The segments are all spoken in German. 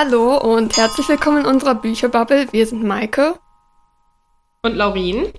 Hallo und herzlich willkommen in unserer Bücherbubble. Wir sind Maike. Und Laurin.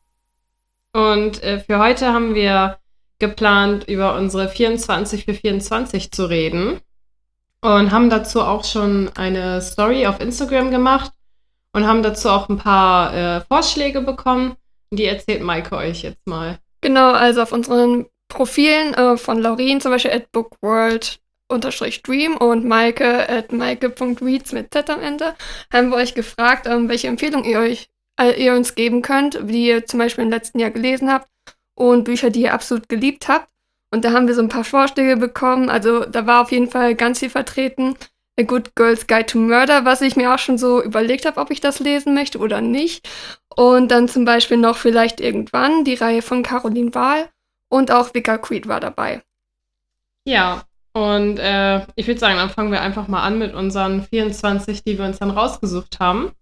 Und für heute haben wir geplant, über unsere 24 für 24 zu reden. Und haben dazu auch schon eine Story auf Instagram gemacht und haben dazu auch ein paar Vorschläge bekommen. Die erzählt Maike euch jetzt mal. Genau, also auf unseren Profilen von Laurin, zum Beispiel at bookworld_dream und Maike at maike.reads mit Z am Ende, haben wir euch gefragt, welche Empfehlungen ihr uns geben könnt, die ihr zum Beispiel im letzten Jahr gelesen habt und Bücher, die ihr absolut geliebt habt. Und da haben wir so ein paar Vorschläge bekommen. Also da war auf jeden Fall ganz viel vertreten. A Good Girl's Guide to Murder, was ich mir auch schon so überlegt habe, ob ich das lesen möchte oder nicht. Und dann zum Beispiel noch vielleicht irgendwann die Reihe von Caroline Wahl und auch Vicar Creed war dabei. Ja, und ich würde sagen, dann fangen wir einfach mal an mit unseren 24, die wir uns dann rausgesucht haben.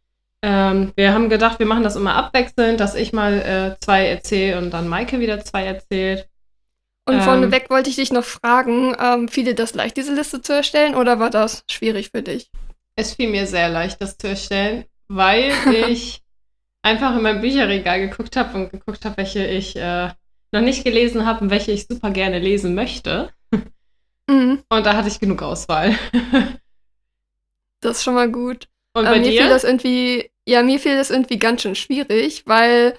Wir haben gedacht, wir machen das immer abwechselnd, dass ich mal 2 erzähle und dann Maike wieder 2 erzählt. Und vorneweg wollte ich dich noch fragen, fiel dir das leicht, diese Liste zu erstellen, oder war das schwierig für dich? Es fiel mir sehr leicht, das zu erstellen, weil ich einfach in meinem Bücherregal geguckt habe und geguckt habe, welche ich noch nicht gelesen habe und welche ich super gerne lesen möchte. Mhm. Und da hatte ich genug Auswahl. Das ist schon mal gut. Und bei mir dir? mir fiel das irgendwie ganz schön schwierig, weil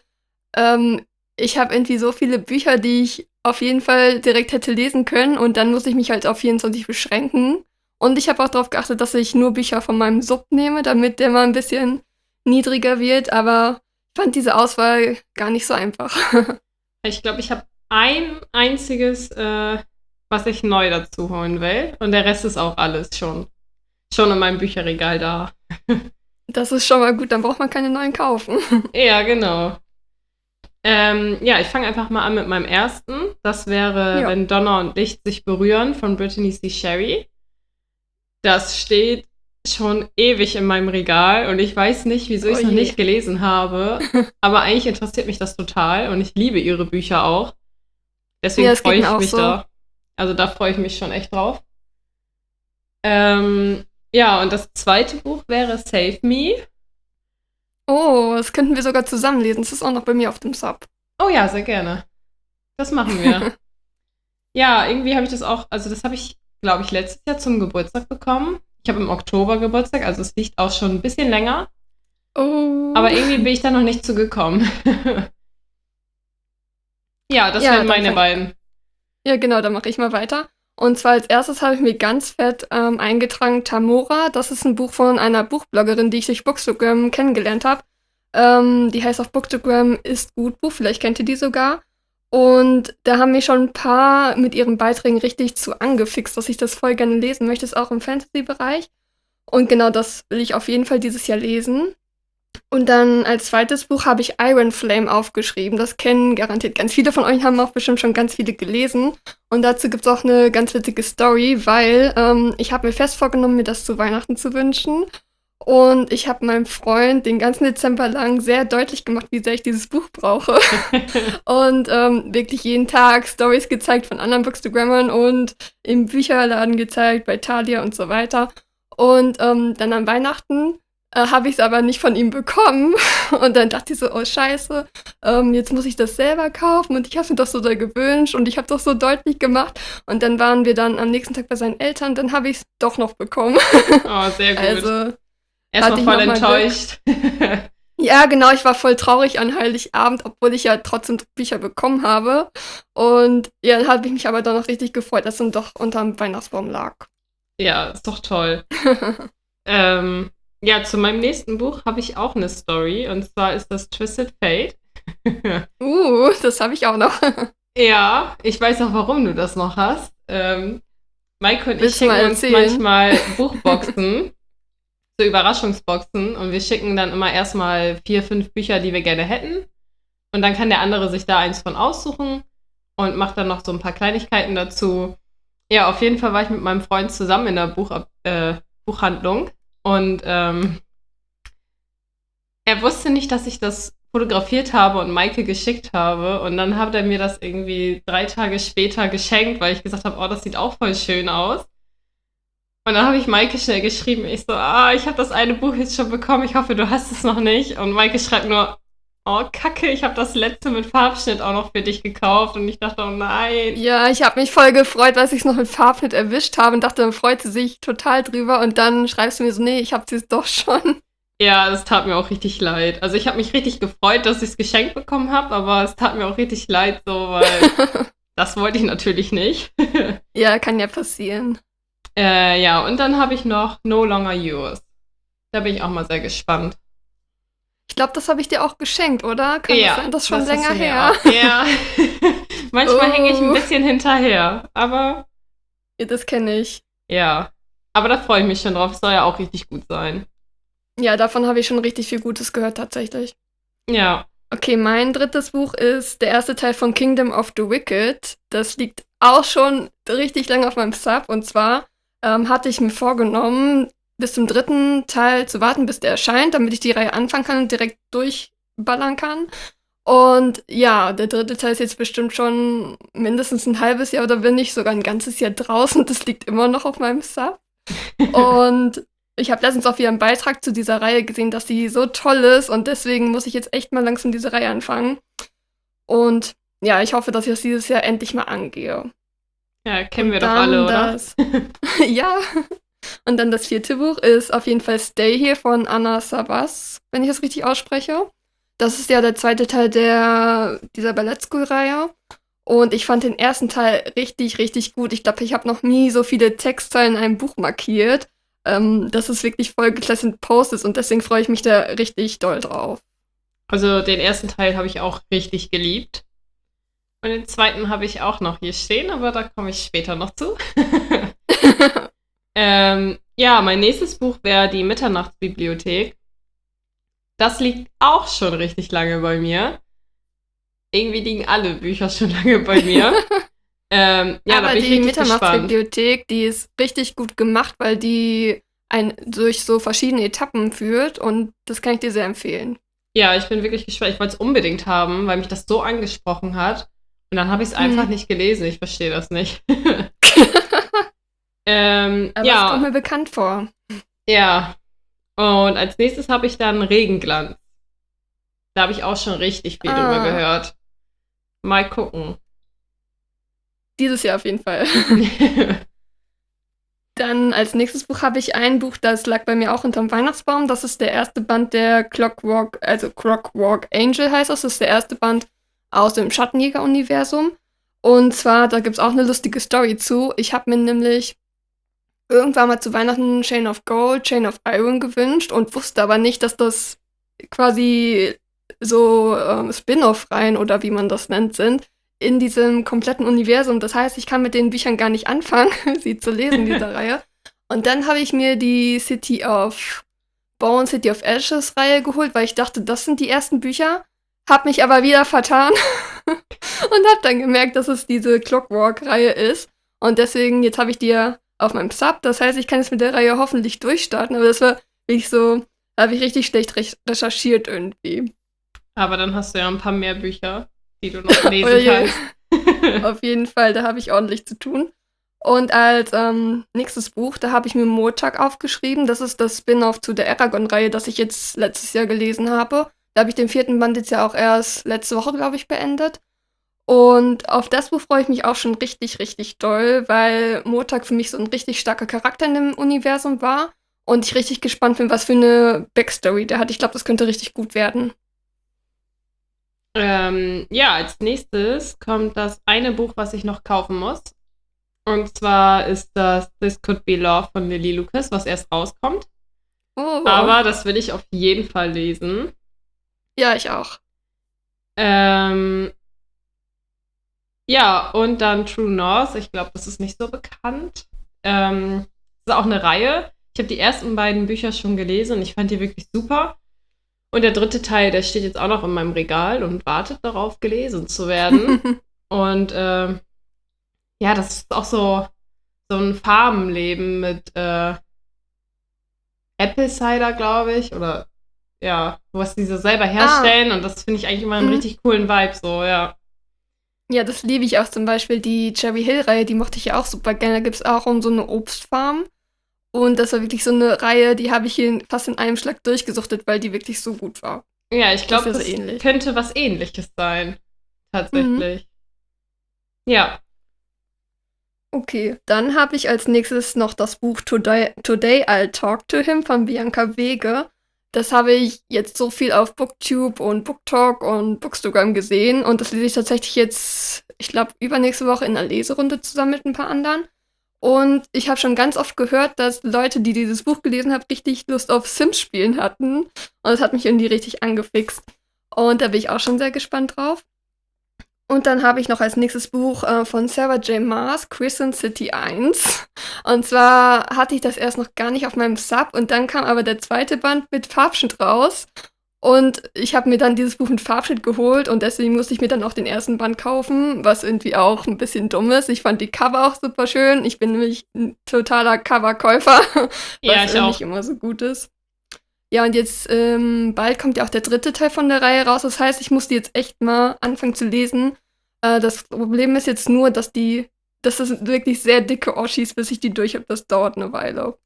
ich habe irgendwie so viele Bücher, die ich auf jeden Fall direkt hätte lesen können und dann muss ich mich halt auf 24 beschränken. Und ich habe auch darauf geachtet, dass ich nur Bücher von meinem Sub nehme, damit der mal ein bisschen niedriger wird, aber ich fand diese Auswahl gar nicht so einfach. Ich glaube, ich habe ein einziges, was ich neu dazu holen will. Und der Rest ist auch alles schon in meinem Bücherregal da. Das ist schon mal gut, dann braucht man keine neuen kaufen. Ja, genau. Ja, ich fange einfach mal an mit meinem ersten. Das wäre Ja. Wenn Donner und Licht sich berühren von Brittany C. Sherry. Das steht schon ewig in meinem Regal und ich weiß nicht, wieso ich es Oh noch je. nicht gelesen habe. Aber eigentlich interessiert mich das total und ich liebe ihre Bücher auch. Ja, Deswegen es geht freue mir ich auch mich so. da. Also da freue ich mich schon echt drauf. Ja, und das zweite Buch wäre Save Me. Oh, das könnten wir sogar zusammenlesen. Das ist auch noch bei mir auf dem Sub. Oh ja, sehr gerne. Das machen wir. Ja, irgendwie habe ich das auch, also das habe ich, glaube ich, letztes Jahr zum Geburtstag bekommen. Ich habe im Oktober Geburtstag, also es liegt auch schon ein bisschen länger. Oh. Aber irgendwie bin ich da noch nicht zugekommen. Ja, das Ja, wären meine beiden. ja, genau, dann mache ich mal weiter. Und zwar als erstes habe ich mir ganz fett eingetragen Tamora. Das ist ein Buch von einer Buchbloggerin, die ich durch Bookstagram kennengelernt habe. Die heißt auf Bookstagram ist gut Buch, vielleicht kennt ihr die sogar. Und da haben mich schon ein paar mit ihren Beiträgen richtig zu angefixt, dass ich das voll gerne lesen möchte. Ist auch im Fantasy-Bereich. Und genau das will ich auf jeden Fall dieses Jahr lesen. Und dann als zweites Buch habe ich Iron Flame aufgeschrieben. Das kennen garantiert ganz viele von euch, haben auch bestimmt schon ganz viele gelesen. Und dazu gibt es auch eine ganz witzige Story, weil ich habe mir fest vorgenommen, mir das zu Weihnachten zu wünschen. Und ich habe meinem Freund den ganzen Dezember lang sehr deutlich gemacht, wie sehr ich dieses Buch brauche. Und wirklich jeden Tag Stories gezeigt von anderen Bookstagrammern und im Bücherladen gezeigt, bei Thalia und so weiter. Und dann an Weihnachten habe ich es aber nicht von ihm bekommen. Und dann dachte ich so, oh scheiße, jetzt muss ich das selber kaufen. Und ich habe mir das so doll gewünscht und ich habe das so deutlich gemacht. Und dann waren wir dann am nächsten Tag bei seinen Eltern, dann habe ich es doch noch bekommen. Oh, sehr gut. Also Erstmal hatte ich voll noch mal Glück. enttäuscht. Ja, genau, ich war voll traurig an Heiligabend, obwohl ich ja trotzdem Bücher bekommen habe. Und ja, dann habe ich mich aber dann noch richtig gefreut, dass es dann doch unterm Weihnachtsbaum lag. Ja, ist doch toll. Ja, zu meinem nächsten Buch habe ich auch eine Story. Und zwar ist das Twisted Fate. Das habe ich auch noch. Ja, ich weiß auch, warum du das noch hast. Maike und ich Willst du mal schicken uns erzählen? manchmal Buchboxen, so Überraschungsboxen. Und wir schicken dann immer erstmal 4, 5 Bücher, die wir gerne hätten. Und dann kann der andere sich da eins von aussuchen und macht dann noch so ein paar Kleinigkeiten dazu. Ja, auf jeden Fall war ich mit meinem Freund zusammen in der Buchhandlung. Und er wusste nicht, dass ich das fotografiert habe und Maike geschickt habe. Und dann hat er mir das irgendwie 3 Tage später geschenkt, weil ich gesagt habe, oh, das sieht auch voll schön aus. Und dann habe ich Maike schnell geschrieben. Ich so, ich habe das eine Buch jetzt schon bekommen. Ich hoffe, du hast es noch nicht. Und Maike schreibt nur, oh, Kacke, ich habe das letzte mit Farbschnitt auch noch für dich gekauft. Und ich dachte, oh nein. Ja, ich habe mich voll gefreut, dass ich es noch mit Farbschnitt erwischt habe und dachte, dann freut sie sich total drüber. Und dann schreibst du mir so, nee, ich habe es doch schon. Ja, es tat mir auch richtig leid. Also ich habe mich richtig gefreut, dass ich es geschenkt bekommen habe, aber es tat mir auch richtig leid, so, weil das wollte ich natürlich nicht. Ja, kann ja passieren. Ja, und dann habe ich noch No Longer Yours. Da bin ich auch mal sehr gespannt. Ich glaube, das habe ich dir auch geschenkt, oder? Kann das sein? Das ist schon das länger hast du mir her. auch. Ja. Manchmal hänge ich ein bisschen hinterher, aber Ja, das kenne ich. ja. Aber da freue ich mich schon drauf. Es soll ja auch richtig gut sein. Ja, davon habe ich schon richtig viel Gutes gehört, tatsächlich. Ja. Okay, mein drittes Buch ist der erste Teil von Kingdom of the Wicked. Das liegt auch schon richtig lange auf meinem Sub. Und zwar hatte ich mir vorgenommen, bis zum dritten Teil zu warten, bis der erscheint, damit ich die Reihe anfangen kann und direkt durchballern kann. Und ja, der dritte Teil ist jetzt bestimmt schon mindestens ein halbes Jahr oder wenn nicht sogar ein ganzes Jahr draußen. Das liegt immer noch auf meinem Sub. Und ich habe letztens auch wieder einen Beitrag zu dieser Reihe gesehen, dass die so toll ist und deswegen muss ich jetzt echt mal langsam diese Reihe anfangen. Und ja, ich hoffe, dass ich das dieses Jahr endlich mal angehe. Ja, kennen wir doch alle, oder? Ja. Und dann das vierte Buch ist auf jeden Fall Stay Here von Anna Savas, wenn ich das richtig ausspreche. Das ist ja der zweite Teil dieser Ballet School-Reihe. Und ich fand den ersten Teil richtig, richtig gut. Ich glaube, ich habe noch nie so viele Textzeilen in einem Buch markiert. Das ist wirklich vollgeklasse mit Post-its und deswegen freue ich mich da richtig doll drauf. Also den ersten Teil habe ich auch richtig geliebt. Und den zweiten habe ich auch noch hier stehen, aber da komme ich später noch zu. Ja, mein nächstes Buch wäre die Mitternachtsbibliothek. Das liegt auch schon richtig lange bei mir. Irgendwie liegen alle Bücher schon lange bei mir. Ja, aber da bin ich die richtig gespannt. Mitternachtsbibliothek, die ist richtig gut gemacht, weil die einen durch so verschiedene Etappen führt und das kann ich dir sehr empfehlen. Ja, ich bin wirklich gespannt. Ich wollte es unbedingt haben, weil mich das so angesprochen hat. Und dann habe ich es einfach nicht gelesen. Ich verstehe das nicht. Aber ja. es kommt mir bekannt vor. Ja. Und als nächstes habe ich dann Regenglanz. Da habe ich auch schon richtig viel drüber gehört. Mal gucken. Dieses Jahr auf jeden Fall. Dann als nächstes Buch habe ich ein Buch, das lag bei mir auch unterm Weihnachtsbaum. Das ist der erste Band der Clockwork Angel heißt das. Das ist der erste Band aus dem Schattenjäger-Universum. Und zwar, da gibt es auch eine lustige Story zu. Ich habe mir nämlich irgendwann mal zu Weihnachten Chain of Gold, Chain of Iron gewünscht und wusste aber nicht, dass das quasi so Spin-off-Reihen oder wie man das nennt sind in diesem kompletten Universum. Das heißt, ich kann mit den Büchern gar nicht anfangen, sie zu lesen in dieser Reihe. Und dann habe ich mir die City of Bone, City of Ashes Reihe geholt, weil ich dachte, das sind die ersten Bücher. Hab mich aber wieder vertan und hab dann gemerkt, dass es diese Clockwork-Reihe ist. Und deswegen, jetzt habe ich die ja auf meinem Sub. Das heißt, ich kann jetzt mit der Reihe hoffentlich durchstarten. Aber das war wirklich so, da habe ich richtig schlecht recherchiert irgendwie. Aber dann hast du ja ein paar mehr Bücher, die du noch lesen kannst. Auf jeden Fall, da habe ich ordentlich zu tun. Und als nächstes Buch, da habe ich mir Murtag aufgeschrieben. Das ist das Spin-off zu der Eragon-Reihe, das ich jetzt letztes Jahr gelesen habe. Da habe ich den 4. Band jetzt ja auch erst letzte Woche, glaube ich, beendet. Und auf das Buch freue ich mich auch schon richtig, richtig doll, weil Murtag für mich so ein richtig starker Charakter in dem Universum war. Und ich richtig gespannt bin, was für eine Backstory der hat. Ich glaube, das könnte richtig gut werden. Ja, als nächstes kommt das eine Buch, was ich noch kaufen muss. Und zwar ist das This Could Be Love von Lily Lucas, was erst rauskommt. Oh. Aber das will ich auf jeden Fall lesen. Ja, ich auch. Ja, und dann True North. Ich glaube, das ist nicht so bekannt. Das ist auch eine Reihe. Ich habe die ersten beiden Bücher schon gelesen und ich fand die wirklich super. Und der dritte Teil, der steht jetzt auch noch in meinem Regal und wartet darauf, gelesen zu werden. Und ja, das ist auch so ein Farmenleben mit Apple Cider, glaube ich. Oder ja, was die so selber herstellen. Und das finde ich eigentlich immer einen richtig coolen Vibe, so, ja. Ja, das liebe ich auch zum Beispiel. Die Cherry Hill-Reihe, die mochte ich ja auch super gerne. Da gibt es auch um so eine Obstfarm. Und das war wirklich so eine Reihe, die habe ich hier fast in einem Schlag durchgesuchtet, weil die wirklich so gut war. Ja, ich glaube, Das das wäre so ähnlich. könnte was Ähnliches sein. Mhm. Tatsächlich. Ja. Okay, dann habe ich als nächstes noch das Buch Today I'll Talk to Him von Bianca Wege. Das habe ich jetzt so viel auf Booktube und BookTalk und Bookstagram gesehen und das lese ich tatsächlich jetzt, ich glaube, übernächste Woche in einer Leserunde zusammen mit ein paar anderen. Und ich habe schon ganz oft gehört, dass Leute, die dieses Buch gelesen haben, richtig Lust auf Sims-Spielen hatten. Und das hat mich irgendwie richtig angefixt. Und da bin ich auch schon sehr gespannt drauf. Und dann habe ich noch als nächstes Buch von Sarah J. Maas, Crescent City 1. Und zwar hatte ich das erst noch gar nicht auf meinem Sub und dann kam aber der zweite Band mit Farbschnitt raus. Und ich habe mir dann dieses Buch mit Farbschnitt geholt und deswegen musste ich mir dann auch den ersten Band kaufen, was irgendwie auch ein bisschen dumm ist. Ich fand die Cover auch super schön. Ich bin nämlich ein totaler Coverkäufer, Ja, was ich auch. nicht immer so gut ist. Ja, und jetzt bald kommt ja auch der dritte Teil von der Reihe raus. Das heißt, ich muss die jetzt echt mal anfangen zu lesen. Das Problem ist jetzt nur, das sind wirklich sehr dicke Oschis, bis ich die durch habe. Das dauert eine Weile.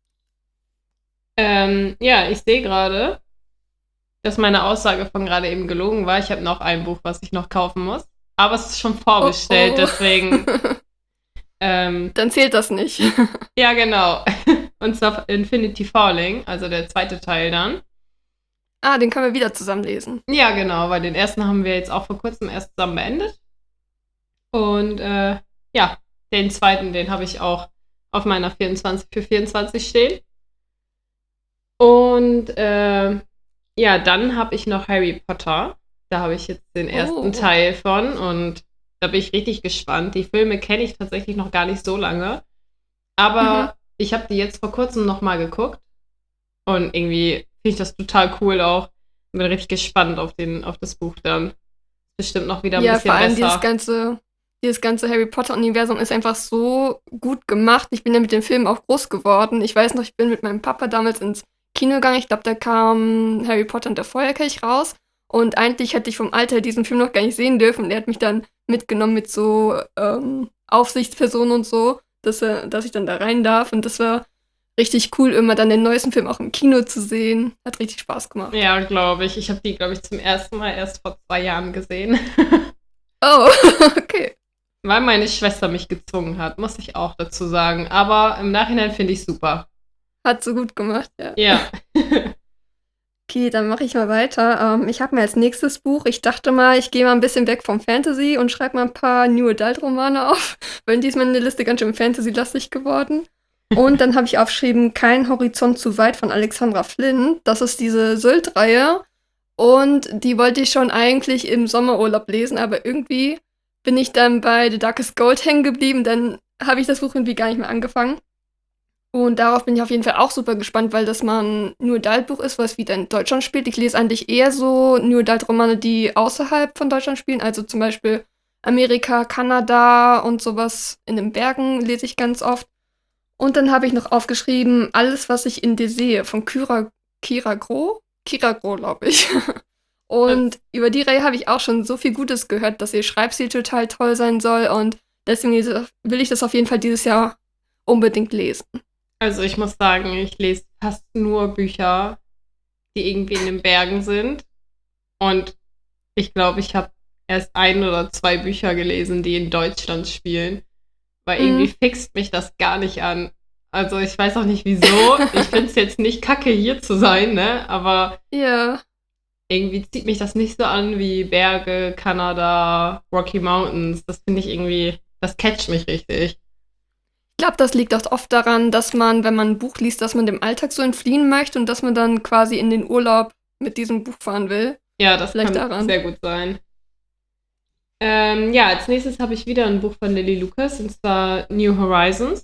Ja, ich sehe gerade, dass meine Aussage von gerade eben gelogen war. Ich habe noch ein Buch, was ich noch kaufen muss. Aber es ist schon Oh vorbestellt, oh. deswegen. Ähm, Dann zählt das nicht. ja, genau. Und zwar Infinity Falling, also der zweite Teil dann. Ah, den können wir wieder zusammen lesen. Ja, genau, weil den ersten haben wir jetzt auch vor kurzem erst zusammen beendet. Und ja, den zweiten, den habe ich auch auf meiner 24 für 24 stehen. Und ja, dann habe ich noch Harry Potter. Da habe ich jetzt den ersten Oh. Teil von und da bin ich richtig gespannt. Die Filme kenne ich tatsächlich noch gar nicht so lange. Mhm. Aber ich habe die jetzt vor kurzem nochmal geguckt und irgendwie finde ich das total cool auch. Bin richtig gespannt auf das Buch dann. Bestimmt noch wieder ein Ja, vor bisschen allem besser. dieses ganze Harry Potter-Universum ist einfach so gut gemacht. Ich bin ja mit dem Film auch groß geworden. Ich weiß noch, ich bin mit meinem Papa damals ins Kino gegangen. Ich glaube, da kam Harry Potter und der Feuerkelch raus. Und eigentlich hätte ich vom Alter diesen Film noch gar nicht sehen dürfen. Und er hat mich dann mitgenommen mit so Aufsichtspersonen und so, dass ich dann da rein darf. Und das war richtig cool, immer dann den neuesten Film auch im Kino zu sehen. Hat richtig Spaß gemacht. Ja, glaube ich. Ich habe die, glaube ich, zum ersten Mal erst vor 2 Jahren gesehen. Oh, okay. Weil meine Schwester mich gezwungen hat, muss ich auch dazu sagen. Aber im Nachhinein finde ich super. Hat so gut gemacht, ja. Ja. Okay, dann mache ich mal weiter. Ich habe mir als nächstes Buch, ich dachte mal, ich gehe mal ein bisschen weg vom Fantasy und schreibe mal ein paar New Adult Romane auf, weil diesmal eine Liste ganz schön Fantasy-lastig geworden. Und dann habe ich aufgeschrieben, Kein Horizont zu weit von Alexandra Flynn. Das ist diese Sylt-Reihe. Und die wollte ich schon eigentlich im Sommerurlaub lesen, aber irgendwie bin ich dann bei The Darkest Gold hängen geblieben. Dann habe ich das Buch irgendwie gar nicht mehr angefangen. Und darauf bin ich auf jeden Fall auch super gespannt, weil das mal ein New Adult-Buch ist, was wieder in Deutschland spielt. Ich lese eigentlich eher so New Adult-Romane, die außerhalb von Deutschland spielen. Also zum Beispiel Amerika, Kanada und sowas in den Bergen lese ich ganz oft. Und dann habe ich noch aufgeschrieben, Alles, was ich in dir sehe, von Kira Groh? Kira Groh, glaube ich. Und über die Reihe habe ich auch schon so viel Gutes gehört, dass ihr Schreibstil total toll sein soll. Und deswegen will ich das auf jeden Fall dieses Jahr unbedingt lesen. Also ich muss sagen, ich lese fast nur Bücher, die irgendwie in den Bergen sind. Und ich glaube, ich habe erst 1 oder 2 Bücher gelesen, die in Deutschland spielen. Weil irgendwie Mhm. fixt mich das gar nicht an. Also ich weiß auch nicht wieso. Ich finde es jetzt nicht kacke, hier zu sein, ne? Aber Ja. irgendwie zieht mich das nicht so an wie Berge, Kanada, Rocky Mountains. Das finde ich irgendwie, das catcht mich richtig. Ich glaube, das liegt auch oft daran, dass man, wenn man ein Buch liest, dass man dem Alltag so entfliehen möchte und dass man dann quasi in den Urlaub mit diesem Buch fahren will. Ja, das Vielleicht kann daran. sehr gut sein. Ja, als nächstes habe ich wieder ein Buch von Lily Lucas, und zwar New Horizons.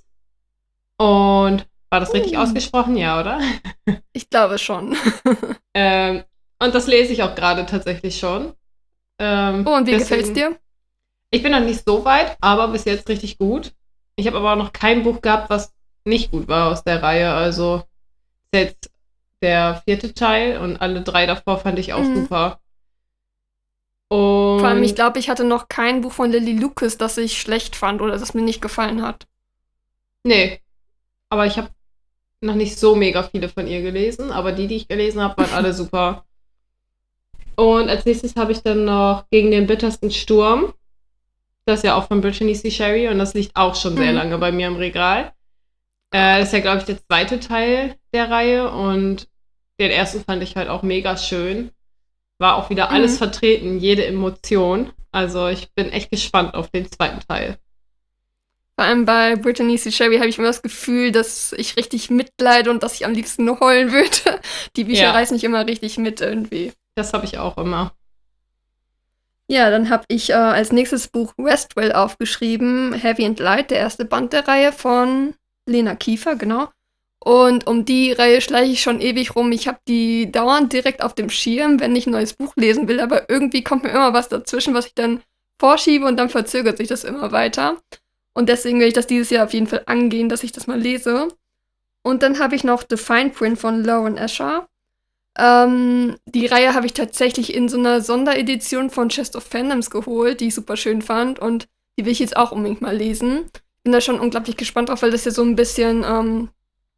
Und war das richtig ausgesprochen? Ja, oder? Ich glaube schon. Ähm, und das lese ich auch gerade tatsächlich schon. Oh, und wie gefällt's Deswegen, dir? ich bin noch nicht so weit, aber bis jetzt richtig gut. Ich habe aber auch noch kein Buch gehabt, was nicht gut war aus der Reihe. Also ist jetzt der 4. Teil und alle 3 davor fand ich auch Mhm. super. Vor allem, ich Und glaube, ich hatte noch kein Buch von Lily Lucas, das ich schlecht fand oder das mir nicht gefallen hat. nee, aber ich habe noch nicht so mega viele von ihr gelesen, aber die ich gelesen habe, waren alle super. Und als nächstes habe ich dann noch Gegen den bittersten Sturm. Das ist ja auch von Brittany C. Sherry und das liegt auch schon sehr lange bei mir im Regal. Das ist ja, glaube ich, der zweite Teil der Reihe und den ersten fand ich halt auch mega schön. War auch wieder alles vertreten, jede Emotion. Also ich bin echt gespannt auf den zweiten Teil. Vor allem bei Brittany C. Sherry habe ich immer das Gefühl, dass ich richtig mitleide und dass ich am liebsten nur heulen würde. Die Bücher reißen mich immer richtig mit irgendwie. Das habe ich auch immer. Ja, dann habe ich als nächstes Buch Westwell aufgeschrieben. Heavy and Light, der erste Band der Reihe von Lena Kiefer, genau. Und um die Reihe schleiche ich schon ewig rum. Ich habe die dauernd direkt auf dem Schirm, wenn ich ein neues Buch lesen will. Aber irgendwie kommt mir immer was dazwischen, was ich dann vorschiebe und dann verzögert sich das immer weiter. Und deswegen will ich das dieses Jahr auf jeden Fall angehen, dass ich das mal lese. Und dann habe ich noch The Fine Print von Lauren Asher. Die Reihe habe ich tatsächlich in so einer Sonderedition von Chest of Fandoms geholt, die ich super schön fand. Und die will ich jetzt auch unbedingt mal lesen. Bin da schon unglaublich gespannt drauf, weil das ja so ein bisschen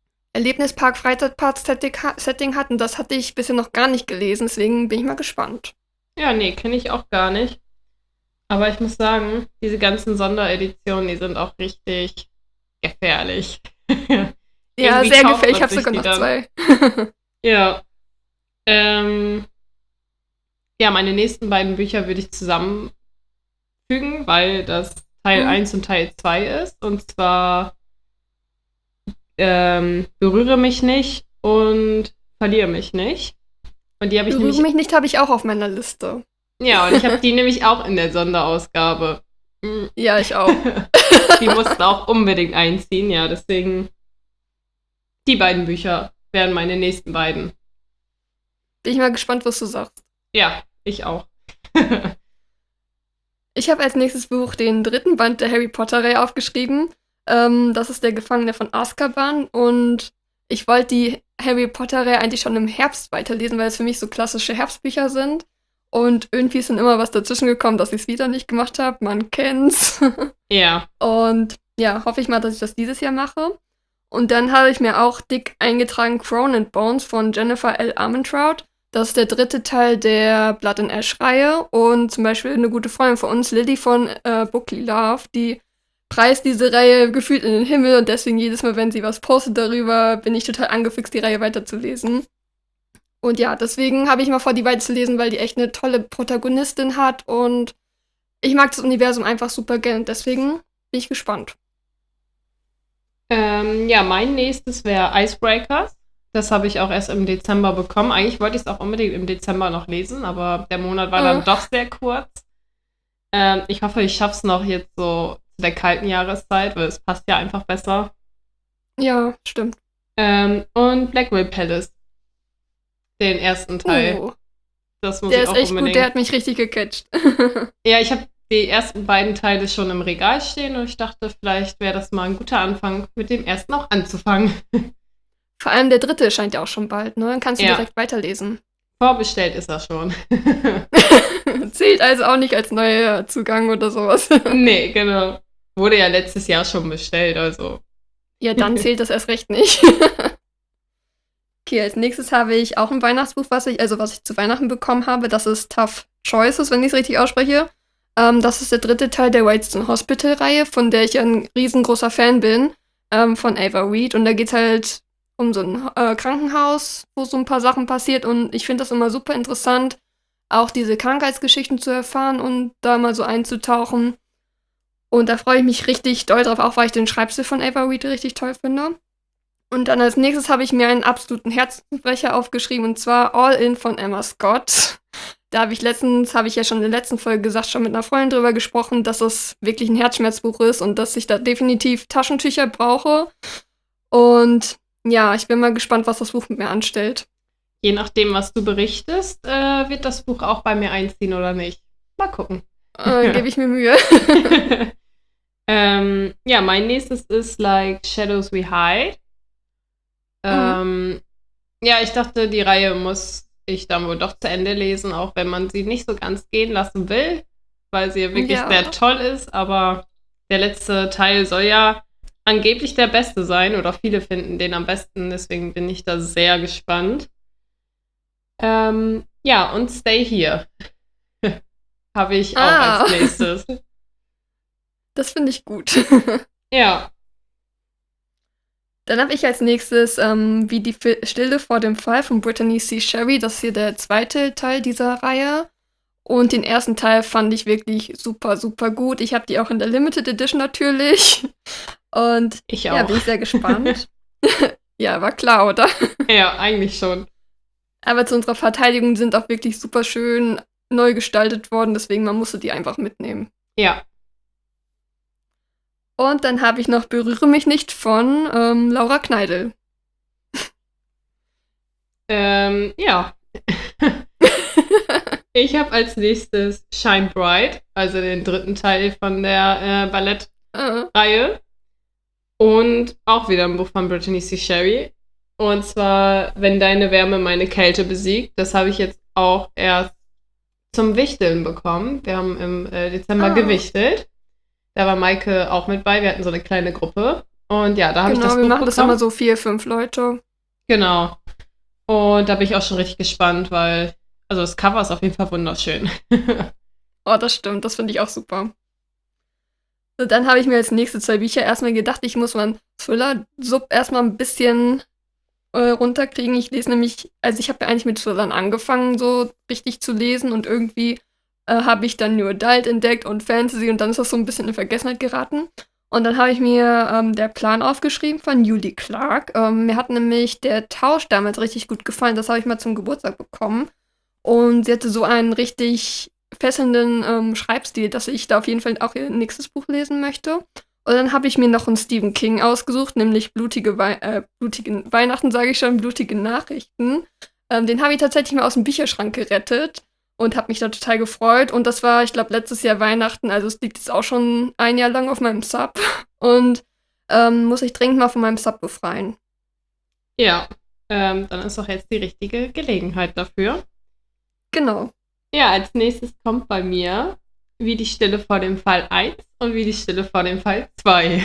Erlebnispark-Freizeitpark-Setting hat. Und das hatte ich bisher noch gar nicht gelesen. Deswegen bin ich mal gespannt. Ja, nee, kenne ich auch gar nicht. Aber ich muss sagen, diese ganzen Sondereditionen, die sind auch richtig gefährlich. Ja, sehr gefährlich. Ich habe sogar noch 2. Ja. Ja, meine nächsten beiden Bücher würde ich zusammenfügen, weil das Teil 1 und Teil 2 ist. Und zwar Berühre mich nicht und Verliere mich nicht. Und die habe ich Berühre mich nicht habe ich auch auf meiner Liste. Ja, und ich habe die nämlich auch in der Sonderausgabe. Ja, ich auch. Die mussten auch unbedingt einziehen, ja, deswegen die beiden Bücher wären meine nächsten beiden. Bin ich mal gespannt, was du sagst. Ja, ich auch. Ich habe als nächstes Buch den 3. Band der Harry Potter-Reihe aufgeschrieben. Das ist Der Gefangene von Azkaban. Und ich wollte die Harry Potter-Reihe eigentlich schon im Herbst weiterlesen, weil es für mich so klassische Herbstbücher sind. Und irgendwie ist dann immer was dazwischen gekommen, dass ich es wieder nicht gemacht habe. Man kennt's. Ja. Und ja, hoffe ich mal, dass ich das dieses Jahr mache. Und dann habe ich mir auch dick eingetragen Crown and Bones von Jennifer L. Armentrout. Das ist der 3. Teil der Blood and Ash-Reihe. Und zum Beispiel eine gute Freundin von uns, Lilly von Bookly Love, die preist diese Reihe gefühlt in den Himmel. Und deswegen jedes Mal, wenn sie was postet darüber, bin ich total angefixt, die Reihe weiterzulesen. Und ja, deswegen habe ich mal vor, die weiterzulesen, weil die echt eine tolle Protagonistin hat. Und ich mag das Universum einfach super gern. Deswegen bin ich gespannt. Ja, mein nächstes wäre Icebreakers. Das habe ich auch erst im Dezember bekommen. Eigentlich wollte ich es auch unbedingt im Dezember noch lesen, aber der Monat war dann doch sehr kurz. Ich hoffe, ich schaffe es noch jetzt so zu der kalten Jahreszeit, weil es passt ja einfach besser. Ja, stimmt. Und Blackwell Palace. Den ersten Teil. Oh. Das muss der ich auch ist echt unbedingt. gut, der hat mich richtig gecatcht. Ja, ich habe die ersten beiden Teile schon im Regal stehen und ich dachte, vielleicht wäre das mal ein guter Anfang, mit dem ersten auch anzufangen. Vor allem der 3. erscheint ja auch schon bald, ne? Dann kannst du direkt weiterlesen. Vorbestellt ist er schon. Zählt also auch nicht als neuer Zugang oder sowas. Nee, genau. Wurde ja letztes Jahr schon bestellt, also. Ja, dann zählt das erst recht nicht. Okay, als nächstes habe ich auch ein Weihnachtsbuch, was ich zu Weihnachten bekommen habe. Das ist Tough Choices, wenn ich es richtig ausspreche. Das ist der 3. Teil der Waitston Hospital-Reihe, von der ich ein riesengroßer Fan bin, von Ava Reed. Und da geht es halt um so ein Krankenhaus, wo so ein paar Sachen passiert. Und ich finde das immer super interessant, auch diese Krankheitsgeschichten zu erfahren und da mal so einzutauchen. Und da freue ich mich richtig doll drauf, auch weil ich den Schreibstil von Ava Reed richtig toll finde. Und dann als nächstes habe ich mir einen absoluten Herzensbrecher aufgeschrieben, und zwar All In von Emma Scott. Da habe ich ja schon in der letzten Folge gesagt, schon mit einer Freundin drüber gesprochen, dass es wirklich ein Herzschmerzbuch ist und dass ich da definitiv Taschentücher brauche. Und ja, ich bin mal gespannt, was das Buch mit mir anstellt. Je nachdem, was du berichtest, wird das Buch auch bei mir einziehen oder nicht. Mal gucken. Gebe ich mir Mühe. Ja, mein nächstes ist Like Shadows We Hide. Ja, ich dachte, die Reihe muss ich dann wohl doch zu Ende lesen, auch wenn man sie nicht so ganz gehen lassen will, weil sie ja wirklich sehr toll ist. Aber der letzte Teil soll ja angeblich der beste sein oder viele finden den am besten, deswegen bin ich da sehr gespannt. Ja, und Stay Here habe ich auch als nächstes. Das finde ich gut. Ja. Dann habe ich als nächstes Wie die Stille vor dem Fall von Brittany C. Sherry. Das ist hier der zweite Teil dieser Reihe. Und den ersten Teil fand ich wirklich super, super gut. Ich habe die auch in der Limited Edition natürlich. Und ich auch. Ja, bin ich sehr gespannt. Ja, war klar, oder? Ja, eigentlich schon. Aber zu unserer Verteidigung sind auch wirklich super schön neu gestaltet worden. Deswegen, man musste die einfach mitnehmen. Ja. Und dann habe ich noch Berühre mich nicht von Laura Kneidl. Ja. Ich habe als nächstes Shine Bright, also den dritten Teil von der Ballettreihe. Und auch wieder ein Buch von Brittany C. Sherry. Und zwar Wenn deine Wärme meine Kälte besiegt. Das habe ich jetzt auch erst zum Wichteln bekommen. Wir haben im Dezember gewichtelt. Da war Maike auch mit bei. Wir hatten so eine kleine Gruppe. Und ja, da habe ich das Buch bekommen. Genau, wir machen das immer so 4, 5 Leute. Genau. Und da bin ich auch schon richtig gespannt, weil also das Cover ist auf jeden Fall wunderschön. Oh, das stimmt. Das finde ich auch super. So, dann habe ich mir als nächste 2 Bücher erstmal gedacht, ich muss meinen Thriller-Sub erstmal ein bisschen runterkriegen. Ich lese nämlich, also ich habe ja eigentlich mit Thrillern angefangen, so richtig zu lesen und irgendwie habe ich dann New Adult entdeckt und Fantasy und dann ist das so ein bisschen in Vergessenheit geraten. Und dann habe ich mir Der Plan aufgeschrieben von Julie Clark. Mir hat nämlich der Tausch damals richtig gut gefallen. Das habe ich mal zum Geburtstag bekommen. Und sie hatte so einen richtig fesselnden Schreibstil, dass ich da auf jeden Fall auch ihr nächstes Buch lesen möchte. Und dann habe ich mir noch einen Stephen King ausgesucht, nämlich blutige Weihnachten, sage ich schon, blutige Nachrichten. Den habe ich tatsächlich mal aus dem Bücherschrank gerettet und habe mich da total gefreut. Und das war, ich glaube, letztes Jahr Weihnachten, also es liegt jetzt auch schon ein Jahr lang auf meinem Sub. Und muss ich dringend mal von meinem Sub befreien. Ja, dann ist doch jetzt die richtige Gelegenheit dafür. Genau. Ja, als nächstes kommt bei mir Wie die Stille vor dem Fall 1 und Wie die Stille vor dem Fall 2.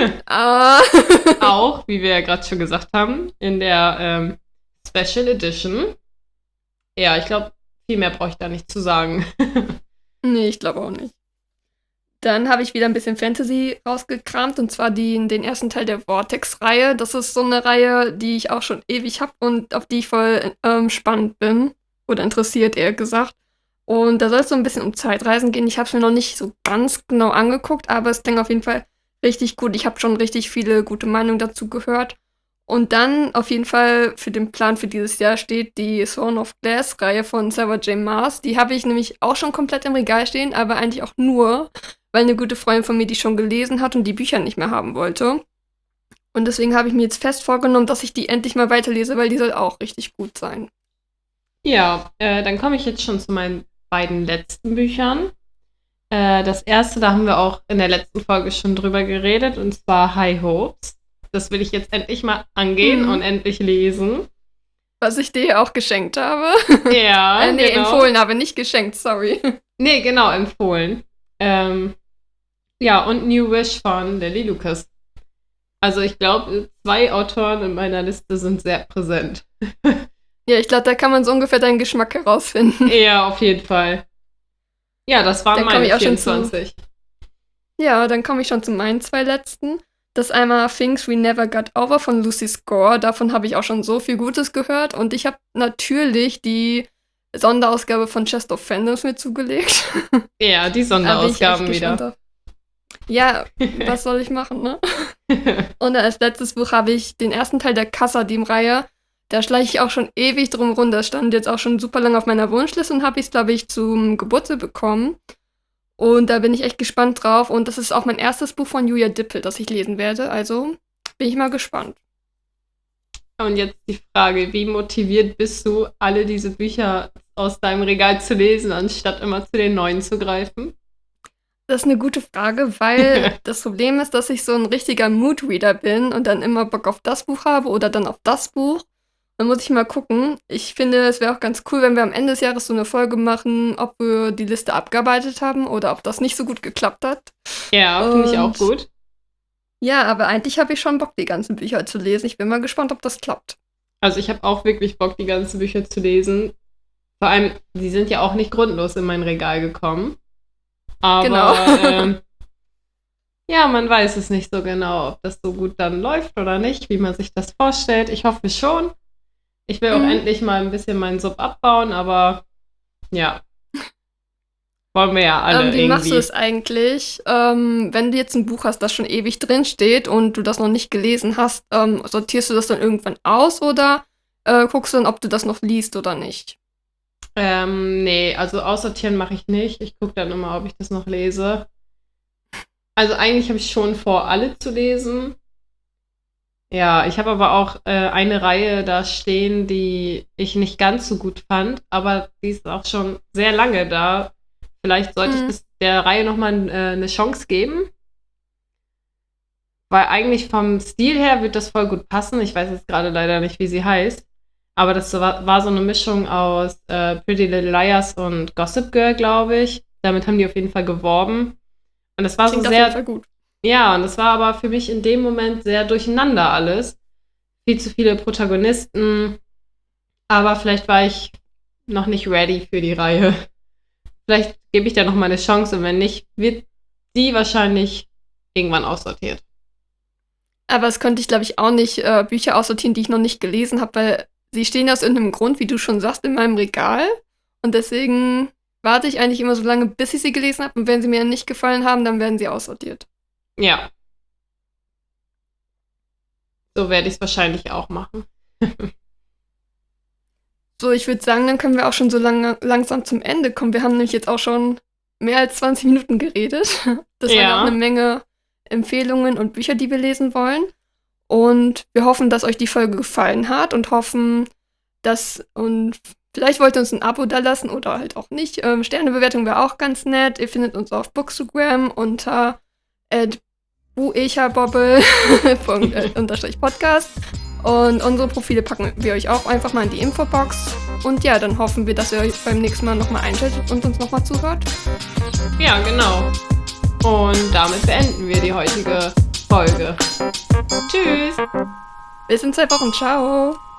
Auch, wie wir ja gerade schon gesagt haben, in der Special Edition. Ja, ich glaube, viel mehr brauche ich da nicht zu sagen. Nee, ich glaube auch nicht. Dann habe ich wieder ein bisschen Fantasy rausgekramt, und zwar den ersten Teil der Vortex-Reihe. Das ist so eine Reihe, die ich auch schon ewig habe und auf die ich voll spannend bin. Oder interessiert, eher gesagt. Und da soll es so ein bisschen um Zeitreisen gehen. Ich habe es mir noch nicht so ganz genau angeguckt, aber es klingt auf jeden Fall richtig gut. Ich habe schon richtig viele gute Meinungen dazu gehört. Und dann auf jeden Fall für den Plan für dieses Jahr steht die Throne of Glass-Reihe von Sarah J. Maas. Die habe ich nämlich auch schon komplett im Regal stehen, aber eigentlich auch nur, weil eine gute Freundin von mir die schon gelesen hat und die Bücher nicht mehr haben wollte. Und deswegen habe ich mir jetzt fest vorgenommen, dass ich die endlich mal weiterlese, weil die soll auch richtig gut sein. Ja, dann komme ich jetzt schon zu meinen beiden letzten Büchern. Das erste, da haben wir auch in der letzten Folge schon drüber geredet, und zwar High Hopes. Das will ich jetzt endlich mal angehen und endlich lesen. Was ich dir auch geschenkt habe. Ja, nee, genau. Empfohlen habe, nicht geschenkt, sorry. Nee, genau, empfohlen. Ja, und New Wish von Lily Lucas. Also ich glaube, 2 Autoren in meiner Liste sind sehr präsent. Ja, ich glaube, da kann man so ungefähr deinen Geschmack herausfinden. Ja, auf jeden Fall. Ja, das waren meine 24. Ja, dann komme ich schon zu meinen 2 letzten. Das ist einmal Things We Never Got Over von Lucy Score. Davon habe ich auch schon so viel Gutes gehört. Und ich habe natürlich die Sonderausgabe von Chest of Fandoms mir zugelegt. Ja, die Sonderausgaben wieder. Ja, was soll ich machen, ne? Und als letztes Buch habe ich den ersten Teil der Kassadim-Reihe. Da schleiche ich auch schon ewig drum rum. Das stand jetzt auch schon super lange auf meiner Wunschliste und habe ich es, glaube ich, zum Geburtstag bekommen. Und da bin ich echt gespannt drauf. Und das ist auch mein erstes Buch von Julia Dippel, das ich lesen werde. Also bin ich mal gespannt. Und jetzt die Frage, wie motiviert bist du, alle diese Bücher aus deinem Regal zu lesen, anstatt immer zu den neuen zu greifen? Das ist eine gute Frage, weil das Problem ist, dass ich so ein richtiger Moodreader bin und dann immer Bock auf das Buch habe oder dann auf das Buch. Dann muss ich mal gucken. Ich finde, es wäre auch ganz cool, wenn wir am Ende des Jahres so eine Folge machen, ob wir die Liste abgearbeitet haben oder ob das nicht so gut geklappt hat. Ja, finde ich auch gut. Ja, aber eigentlich habe ich schon Bock, die ganzen Bücher zu lesen. Ich bin mal gespannt, ob das klappt. Also ich habe auch wirklich Bock, die ganzen Bücher zu lesen. Vor allem, die sind ja auch nicht grundlos in mein Regal gekommen. Aber Genau. ja, man weiß es nicht so genau, ob das so gut dann läuft oder nicht, wie man sich das vorstellt. Ich hoffe schon. Ich will auch endlich mal ein bisschen meinen Sub abbauen, aber ja, wollen wir ja alle Wie machst du irgendwie. es eigentlich, wenn du jetzt ein Buch hast, das schon ewig drin steht und du das noch nicht gelesen hast, sortierst du das dann irgendwann aus oder guckst du dann, ob du das noch liest oder nicht? Nee, also aussortieren mache ich nicht. Ich gucke dann immer, ob ich das noch lese. Also eigentlich habe ich schon vor, alle zu lesen. Ja, ich habe aber auch eine Reihe da stehen, die ich nicht ganz so gut fand, aber die ist auch schon sehr lange da. Vielleicht sollte ich Mhm. der Reihe nochmal eine Chance geben, weil eigentlich vom Stil her wird das voll gut passen. Ich weiß jetzt gerade leider nicht, wie sie heißt, aber das war so eine Mischung aus Pretty Little Liars und Gossip Girl, glaube ich. Damit haben die auf jeden Fall geworben. Und das war so Klingt auf jeden sehr, Fall gut. ja, und das war aber für mich in dem Moment sehr durcheinander alles. Viel zu viele Protagonisten, aber vielleicht war ich noch nicht ready für die Reihe. Vielleicht gebe ich da noch mal eine Chance und wenn nicht, wird die wahrscheinlich irgendwann aussortiert. Aber das könnte ich, glaube ich, auch nicht Bücher aussortieren, die ich noch nicht gelesen habe, weil sie stehen aus irgendeinem Grund, wie du schon sagst, in meinem Regal. Und deswegen warte ich eigentlich immer so lange, bis ich sie gelesen habe. Und wenn sie mir nicht gefallen haben, dann werden sie aussortiert. Ja, so werde ich es wahrscheinlich auch machen. So, ich würde sagen, dann können wir auch schon so langsam zum Ende kommen. Wir haben nämlich jetzt auch schon mehr als 20 Minuten geredet. Das waren ja auch eine Ja, Menge Empfehlungen und Bücher, die wir lesen wollen. Und wir hoffen, dass euch die Folge gefallen hat und hoffen, und vielleicht wollt ihr uns ein Abo dalassen oder halt auch nicht. Sternebewertung wäre auch ganz nett. Ihr findet uns auf Bookstagram unter buecherbobble unterstrich Podcast. Und unsere Profile packen wir euch auch einfach mal in die Infobox. Und ja, dann hoffen wir, dass ihr euch beim nächsten Mal nochmal einschaltet und uns nochmal zuhört. ja, genau. Und damit beenden wir die heutige Folge. Tschüss! Bis in 2 Wochen. Ciao!